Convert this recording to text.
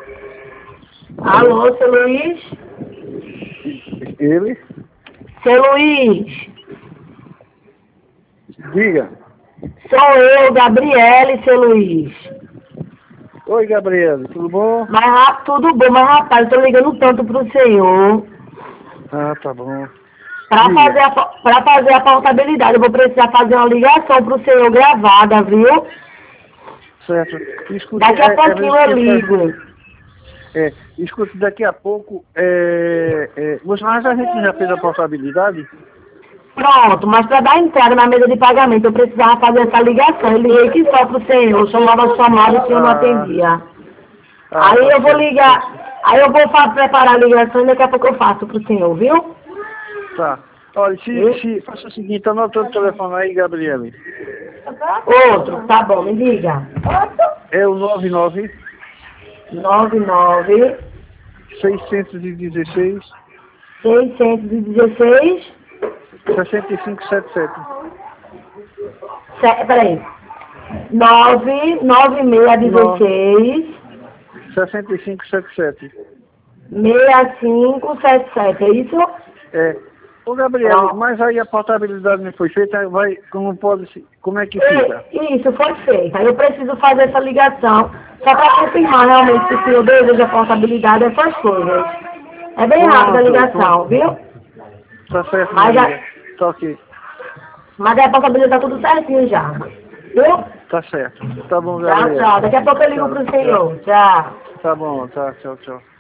Alô, seu Luiz? Ele? Seu Luiz, Diga. sou eu, Gabriele, seu Luiz. Oi, Gabriela, tudo bom? Mas tudo bom, mas rapaz, eu tô ligando tanto pro senhor Ah, tá bom. pra Diga. fazer a portabilidade. Eu vou precisar fazer uma ligação pro senhor gravada, viu? Certo. Escute, Daqui a pouquinho eu ligo. escute, daqui a pouco, mas a gente já fez a portabilidade? Pronto, mas para dar entrada na mesa de pagamento, eu precisava fazer essa ligação. Eu liguei que só pro senhor, chamava a chamada e o senhor não atendia. Aí tá eu vou certo, ligar, aí eu vou preparar a ligação e daqui a pouco eu faço pro senhor, viu? Tá. Olha, faça o seguinte, anota o telefone aí, Gabriele. Outro, tá bom, me diga. É o 99 99 616 616 6577. Peraí. 99616 6577. 6577, é isso? Ô, Gabriel, mas aí a portabilidade não foi feita, como é que fica? Isso, foi feito. Aí eu preciso fazer essa ligação só para confirmar realmente se o senhor deseja a portabilidade dessas coisas. É bem rápida a ligação, viu? Tá certo, Mas, amiga. Tá ok. mas a portabilidade tá tudo certinho já. Viu? Tá certo. Tá bom, Tchau, Gabriel. tchau. Daqui a pouco eu ligo pro senhor. Tchau. Tá bom, tá, tchau, tchau.